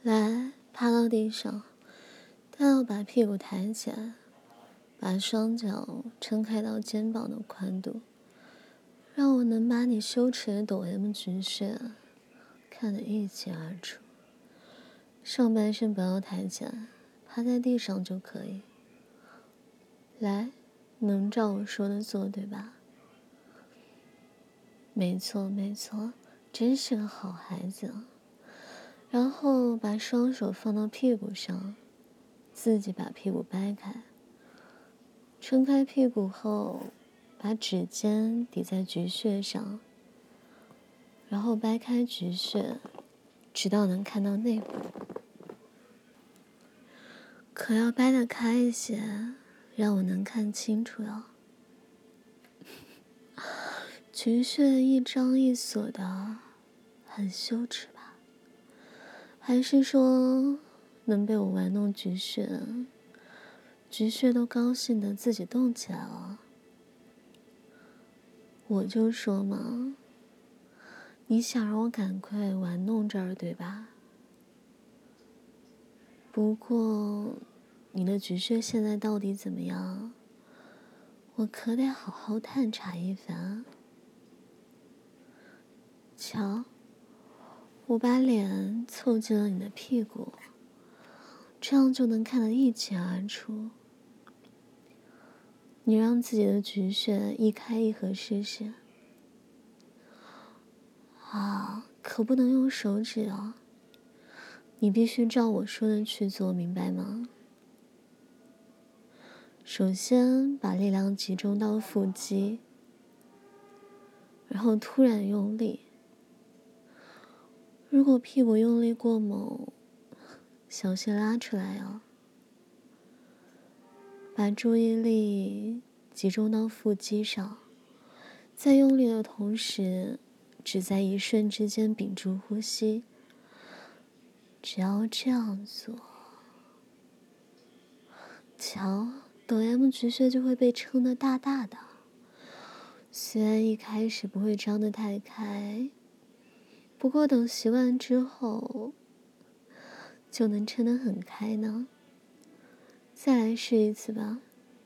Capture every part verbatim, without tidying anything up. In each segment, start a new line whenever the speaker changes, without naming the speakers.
来，趴到地上，但要把屁股抬起来，把双脚撑开到肩膀的宽度，让我能把你羞耻的抖 M 局穴看得一清二楚。上半身不要抬起来，趴在地上就可以。来，能照我说的做，对吧？没错没错，真是个好孩子啊。然后把双手放到屁股上，自己把屁股掰开，撑开屁股后，把指尖抵在菊穴上，然后掰开菊穴，直到能看到内部。可要掰得开一些，让我能看清楚哟。菊穴一张一锁的，很羞耻吧？还是说能被我玩弄菊穴，菊穴都高兴的自己动起来了？我就说嘛，你想让我赶快玩弄这儿，对吧？不过你的菊穴现在到底怎么样？我可得好好探查一番。瞧，我把脸凑近了你的屁股，这样就能看得一清二楚。你让自己的菊穴一开一合试试。啊，可不能用手指哦，你必须照我说的去做，明白吗？首先把力量集中到腹肌，然后突然用力。如果屁股用力过猛，小心拉出来哦。把注意力集中到腹肌上，在用力的同时，只在一瞬之间屏住呼吸。只要这样做，瞧，抖 M 菊穴就会被撑得大大的。虽然一开始不会张得太开，不过等习惯之后，就能撑得很开呢。再来试一次吧。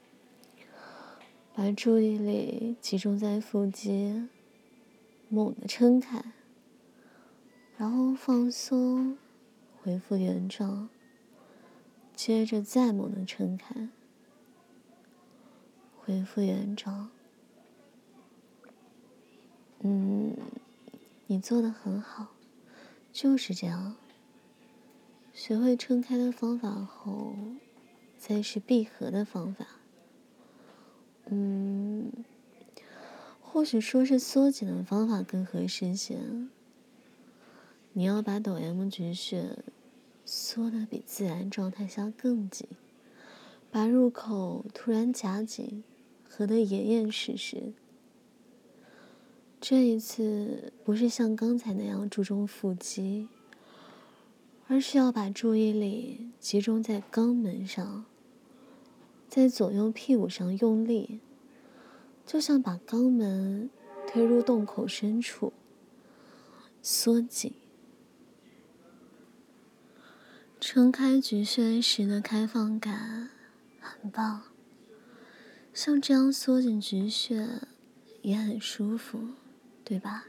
把注意力集中在腹肌，猛地撑开，然后放松，恢复原状，接着再猛地撑开，恢复原状。嗯，你做得很好，就是这样。学会撑开的方法后，再是闭合的方法。嗯，或许说是缩紧的方法更合适些。你要把抖 M 菊穴缩得比自然状态下更紧，把入口突然夹紧，合得严严实实。这一次不是像刚才那样注重腹肌，而是要把注意力集中在肛门上，在左右屁股上用力，就像把肛门推入洞口深处，缩紧。撑开菊穴时的开放感很棒，像这样缩紧菊穴也很舒服，对吧？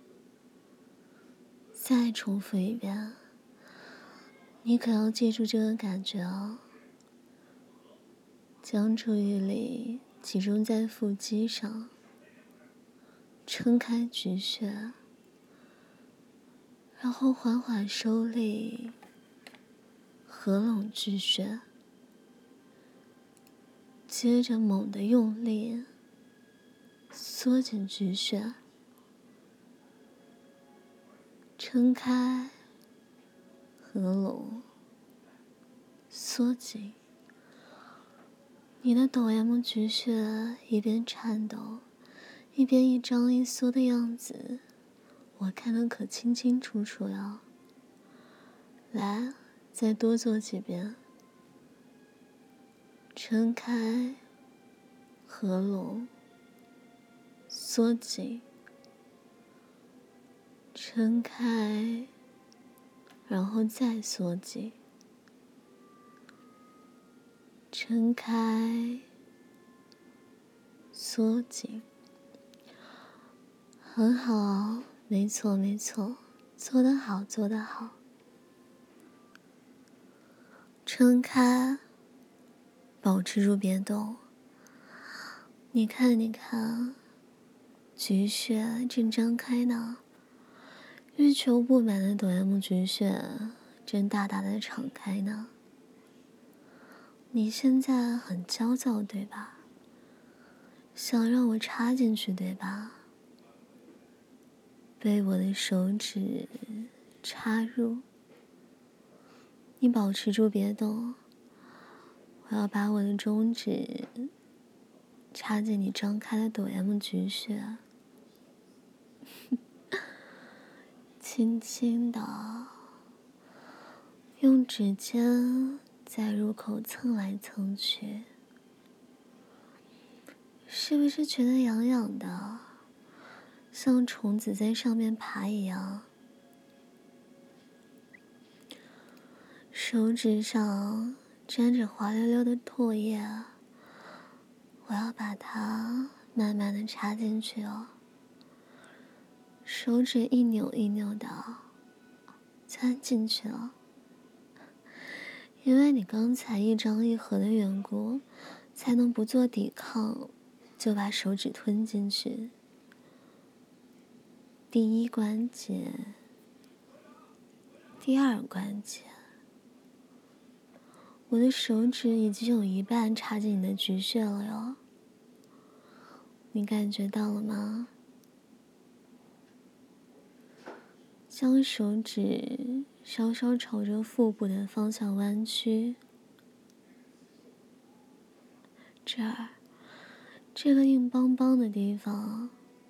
再重复一遍，你可要记住这个感觉哦。将注意力集中在腹肌上，撑开菊穴，然后缓缓收力，合拢菊穴，接着猛地用力，缩紧菊穴，撑开，合拢，缩紧。你的抖 M 菊穴一边颤抖，一边一张一缩的样子，我看得可清清楚楚哟。来，再多做几遍。撑开，合拢，缩紧，撑开， 然后再缩紧，撑开，缩紧，很好，没错没错，做得好做得好。撑开，保持住别动。你看你看，菊穴正张开呢，欲求不满的抖 M 菊穴正大大的敞开呢。你现在很焦躁对吧？想让我插进去对吧？被我的手指插入，你保持住别动，我要把我的中指插进你张开的抖 M 菊穴，轻轻的用指尖在入口蹭来蹭去，是不是觉得痒痒的，像虫子在上面爬一样？手指上沾着滑溜溜的唾液，我要把它慢慢的插进去哦。手指一扭一扭的钻进去了，因为你刚才一张一合的缘故，才能不做抵抗就把手指吞进去。第一关节，第二关节，我的手指已经有一半插进你的菊穴了哟，你感觉到了吗？将手指稍稍朝着腹部的方向弯曲，这儿，这个硬邦邦的地方，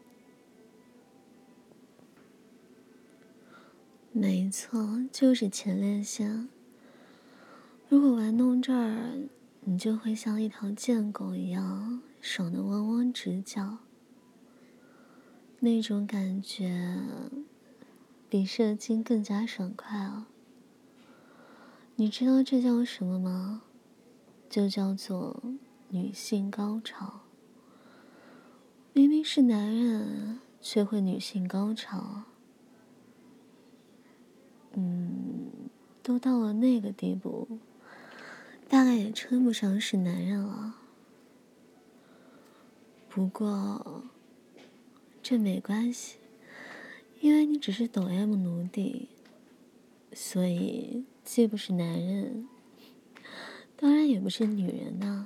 没错，就是前列腺。如果玩弄这儿，你就会像一条贱狗一样，爽得汪汪直叫。那种感觉比射精更加爽快啊！你知道这叫什么吗？就叫做女性高潮。明明是男人，却会女性高潮。嗯，都到了那个地步，大概也称不上是男人了。不过，这没关系，因为你只是抖 M 奴隶，所以既不是男人，当然也不是女人呢。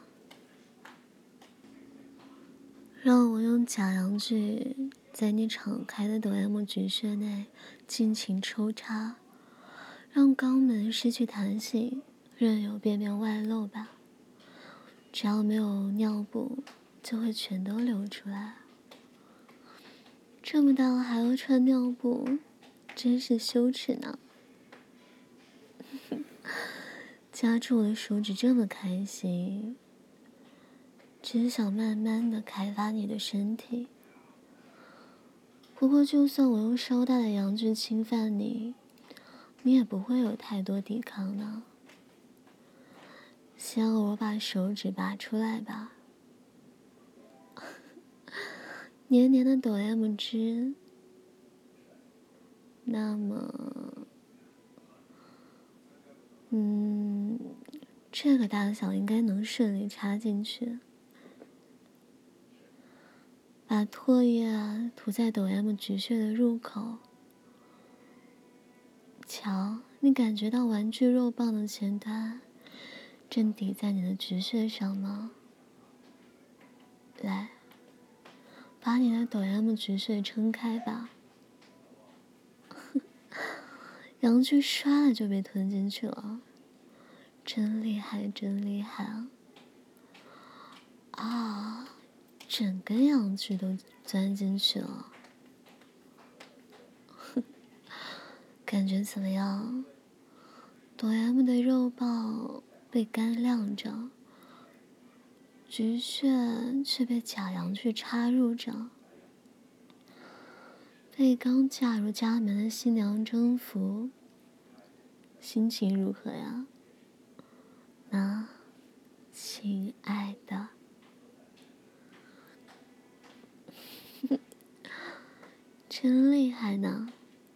让我用假阳具在你敞开的抖 M 菊穴内尽情抽插，让肛门失去弹性，任由便便外露吧。只要没有尿布，就会全都流出来。这么大了还要穿尿布，真是羞耻呢。夹住我的手指这么开心，只想慢慢的开发你的身体。不过就算我用稍大的阳具侵犯你，你也不会有太多抵抗呢。先让我把手指拔出来吧。黏黏的抖 M 汁，那么，嗯，这个大小应该能顺利插进去。把唾液啊涂在抖 M 菊穴的入口。瞧，你感觉到玩具肉棒的前端正抵在你的菊穴上吗？来，把你的抖 M 菊穴撑开吧。阳具唰了就被吞进去了，真厉害，真厉害啊！啊，整根阳具都钻进去了，感觉怎么样？抖 M 的肉棒被干晾着，菊穴却被假阳具插入着，被刚嫁入家门的新娘征服， 心情如何呀？那，亲爱的，真厉害呢！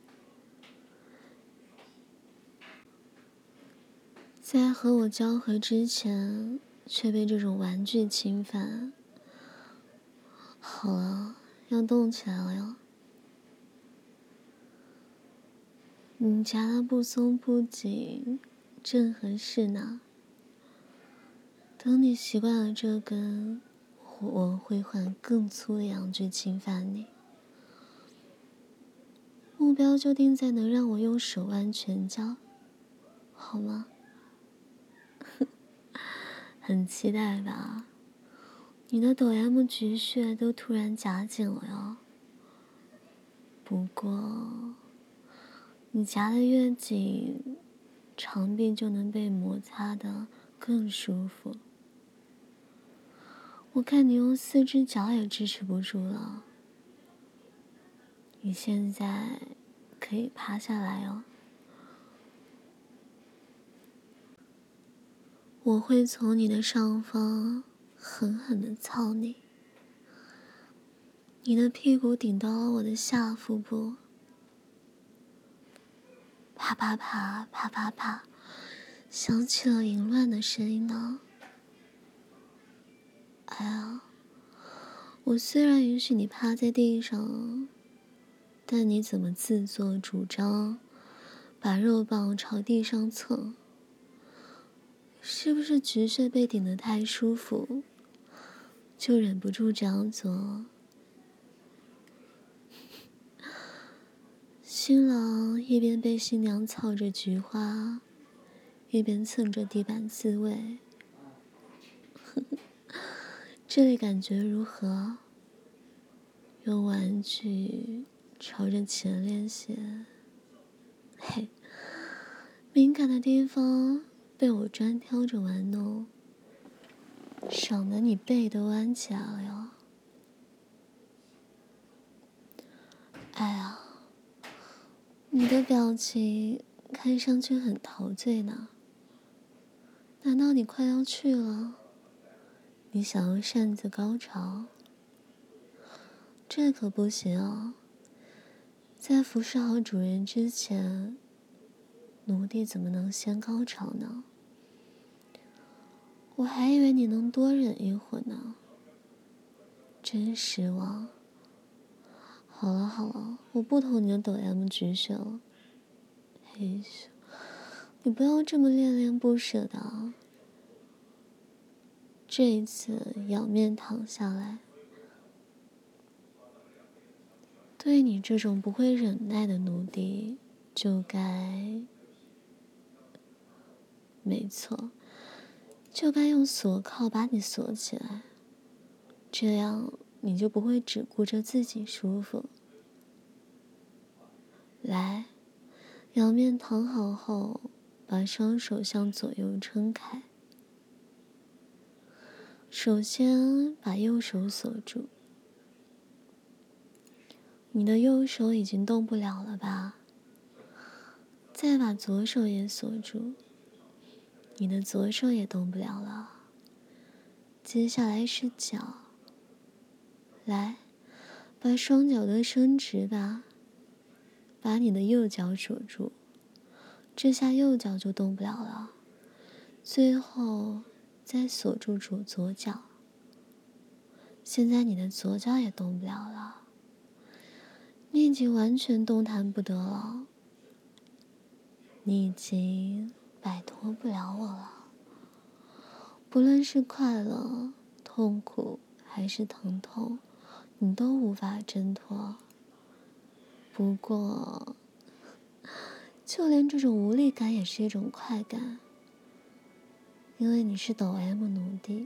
在和我交合之前，却被这种玩具侵犯。好了，要动起来了哟。你夹的不松不紧，正合适呢。等你习惯了这根，我会换更粗的阳具侵犯你。目标就定在能让我用手腕拳交，好吗？很期待吧？你的抖 M 菊穴都突然夹紧了哟。不过，你夹得越紧，肠壁就能被摩擦得更舒服。我看你用四只脚也支持不住了。你现在可以趴下来哦。我会从你的上方狠狠地操你，你的屁股顶到了我的下腹部，啪啪啪啪啪啪，响起了淫乱的声音呢。哎呀，我虽然允许你趴在地上，但你怎么自作主张把肉棒朝地上蹭？是不是菊穴被顶得太舒服，就忍不住这样做？新郎一边被新娘操着菊花，一边蹭着地板自慰。这里感觉如何？用玩具朝着前练习，嘿，敏感的地方被我专挑着玩弄，爽得你背都弯起来了哟。哎呀，你的表情看上去很陶醉呢。难道你快要去了？你想要擅自高潮？这可不行哦。在服侍好主人之前，奴婢怎么能先高潮呢？我还以为你能多忍一会儿呢。真失望。好了好了，我不偷你的抖 M 菊穴了。嘿咻，你不要这么恋恋不舍的啊。这一次仰面躺下来。对你这种不会忍耐的奴婢，就该……没错，就该用锁铐把你锁起来，这样你就不会只顾着自己舒服。来，仰面躺好后，把双手向左右撑开。首先把右手锁住。你的右手已经动不了了吧？再把左手也锁住。你的左手也动不了了。接下来是脚。来，把双脚都伸直吧。把你的右脚锁住，这下右脚就动不了了。最后再锁住左左脚。现在你的左脚也动不了了。你已经完全动弹不得了。你已经摆脱不了我了。不论是快乐、痛苦还是疼痛，你都无法挣脱。不过，就连这种无力感也是一种快感，因为你是抖 M 奴婢。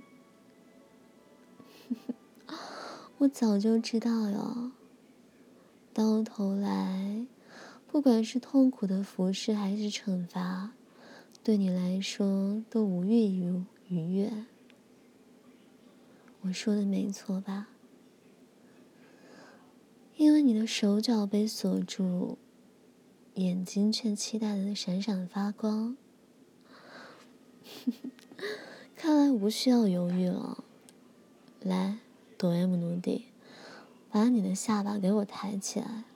我早就知道哟。到头来，不管是痛苦的服侍还是惩罚，对你来说都无异于愉悦。我说的没错吧？因为你的手脚被锁住， 眼睛却期待的闪闪发光。看来无需要犹豫了。来，哆 M 奴弟，把你的下巴给我抬起来。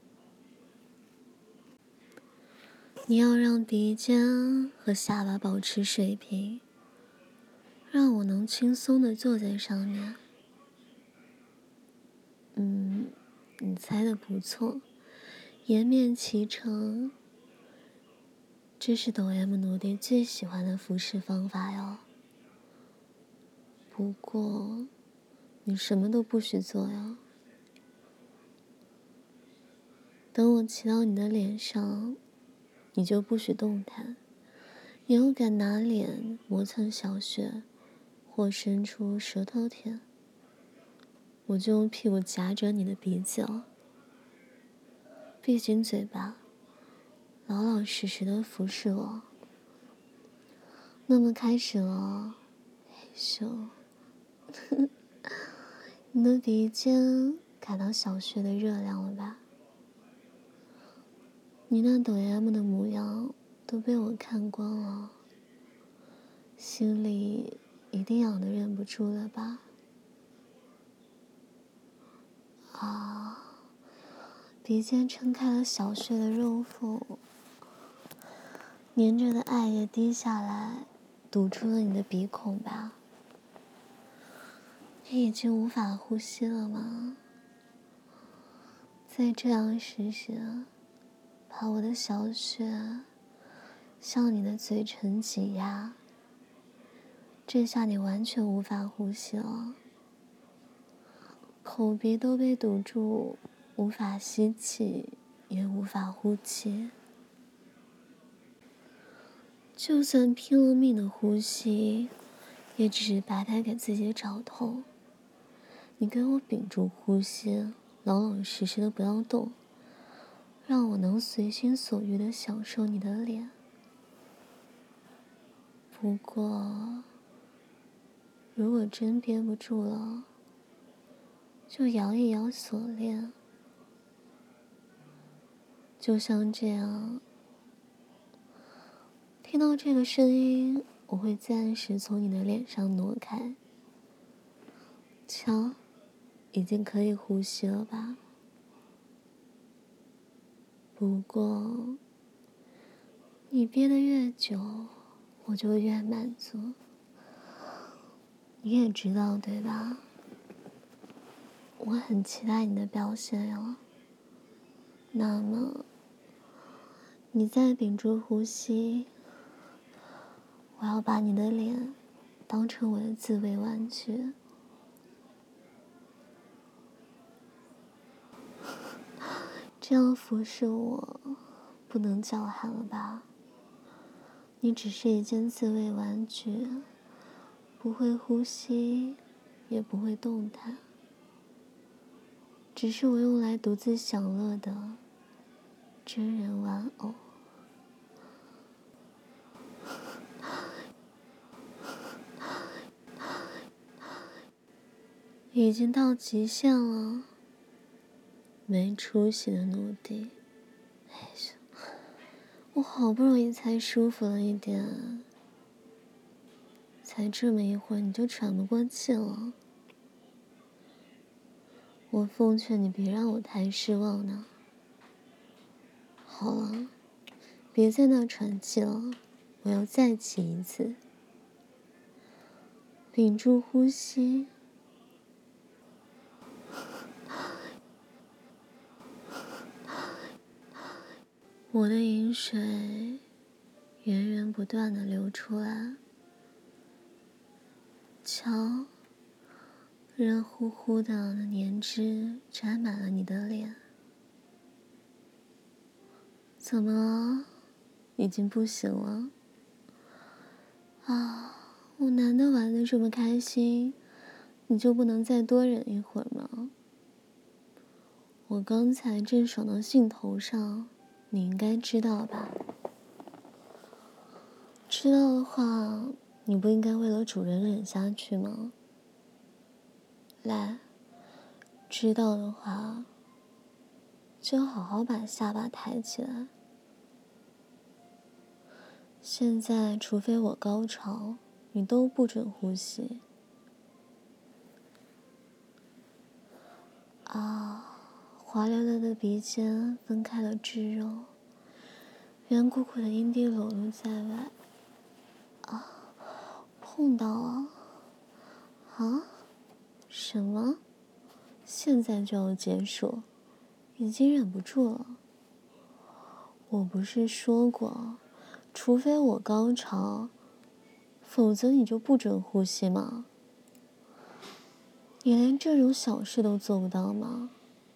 你要让鼻尖和下巴保持水平，让我能轻松地坐在上面。嗯，你猜的不错，颜面齐成。这是抖 M 奴弟最喜欢的服饰方法哟。不过，你什么都不许做呀。等我骑到你的脸上，你就不许动弹。你又敢拿脸磨蹭小穴，或伸出舌头舔，我就用屁股夹着你的鼻子哦。闭紧嘴巴，老老实实的服侍我。那么开始了，嘿咻。你的鼻尖感到小穴的热量了吧？你那抖 M 的模样都被我看光了，心里一定痒得忍不住了吧？啊，鼻尖撑开了小穴的肉腹，粘着的爱也滴下来，堵住了你的鼻孔吧？你已经无法呼吸了吗？再这样试试，把我的小穴向你的嘴唇挤压，这下你完全无法呼吸了，口鼻都被堵住，无法吸气，也无法呼气。就算拼了命的呼吸，也只是白白给自己找痛。你给我屏住呼吸，老老实实的不要动，让我能随心所欲的享受你的脸。不过，如果真憋不住了，就摇一摇锁链，就像这样。听到这个声音，我会暂时从你的脸上挪开。瞧，已经可以呼吸了吧？不过，你憋得越久，我就越满足。你也知道对吧？我很期待你的表现哟。那么，你再屏住呼吸，我要把你的脸当成我的自慰玩具。这样服侍我，不能叫喊了吧？你只是一件自慰玩具，不会呼吸，也不会动弹，只是我用来独自享乐的真人玩偶。已经到极限了，没出息的奴婢。哎呀，我好不容易才舒服了一点，才这么一会儿你就喘不过气了。我奉劝你别让我太失望呢。好了，别在那喘气了，我要再起一次。屏住呼吸。我的饮水源源不断地流出来，瞧，热乎乎的粘汁沾满了你的脸。怎么了？已经不行了？啊，我难得玩得这么开心，你就不能再多忍一会儿吗？我刚才正爽到兴头上，你应该知道吧？知道的话，你不应该为了主人忍下去吗？来，知道的话，就好好把下巴抬起来， 现在除非我高潮，你都不准呼吸。啊，滑溜溜的鼻尖分开了脂肉，圆鼓鼓的阴蒂裸露在外。啊，碰到啊！啊？什么？现在就要结束？已经忍不住了。我不是说过，除非我高潮，否则你就不准呼吸吗？你连这种小事都做不到吗？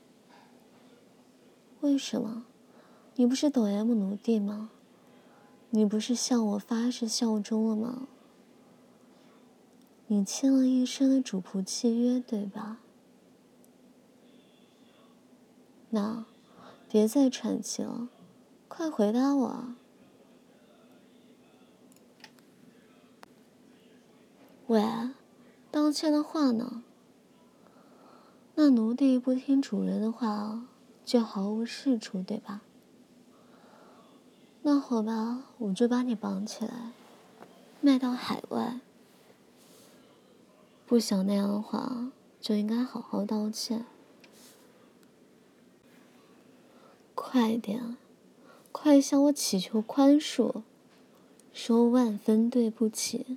为什么？你不是抖 M 奴婢吗？你不是向我发誓效忠了吗？你签了一生的主仆契约，对吧？那，别再喘气了，快回答我啊！喂，道歉的话呢？那奴婢不听主人的话，就毫无是处，对吧？那好吧，我就把你绑起来，卖到海外。不想那样的话，就应该好好道歉。快点，快向我祈求宽恕，说万分对不起。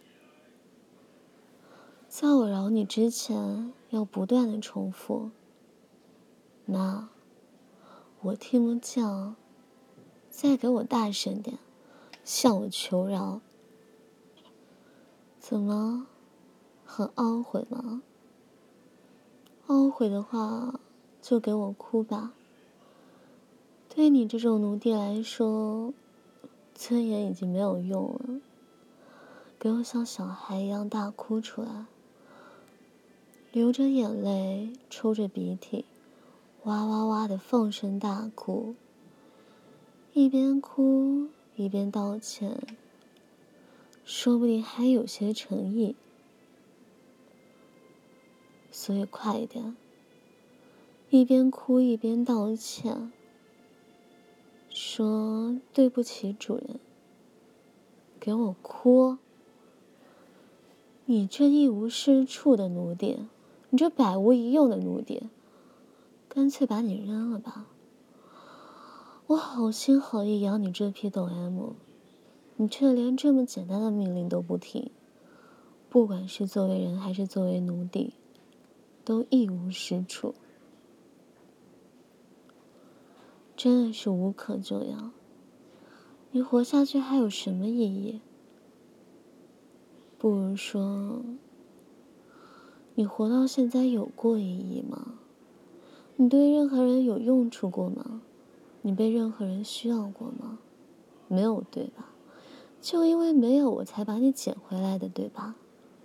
在我饶你之前，要不断的重复。那，我听不见，再给我大声点，向我求饶。怎么，很懊悔吗？懊悔的话，就给我哭吧。对你这种奴婢来说，尊严已经没有用了。给我像小孩一样大哭出来，流着眼泪，抽着鼻涕，哇哇哇的放声大哭，一边哭一边道歉，说不定还有些诚意。所以快一点，一边哭一边道歉，说对不起主人。给我哭！你这一无是处的奴婢，你这百无一用的奴婢，干脆把你扔了吧。我好心好意养你这匹抖 M， 你却连这么简单的命令都不听，不管是作为人还是作为奴婢，都一无是处，真的是无可救药。你活下去还有什么意义？不如说，你活到现在有过意义吗？你对任何人有用处过吗？你被任何人需要过吗？没有，对吧？就因为没有，我才把你捡回来的，对吧？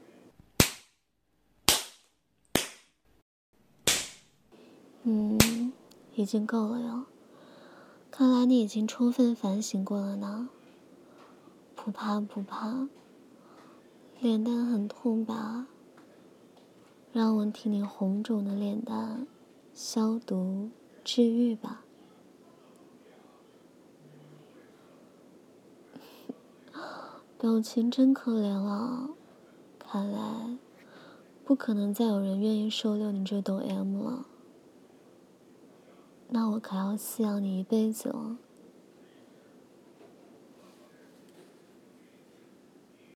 嗯，已经够了哟。看来你已经充分反省过了呢。不怕不怕，脸蛋很痛吧？让我替你红肿的脸蛋消毒治愈吧。表情真可怜啊，看来不可能再有人愿意收留你这抖 M 了。那我可要饲养你一辈子了。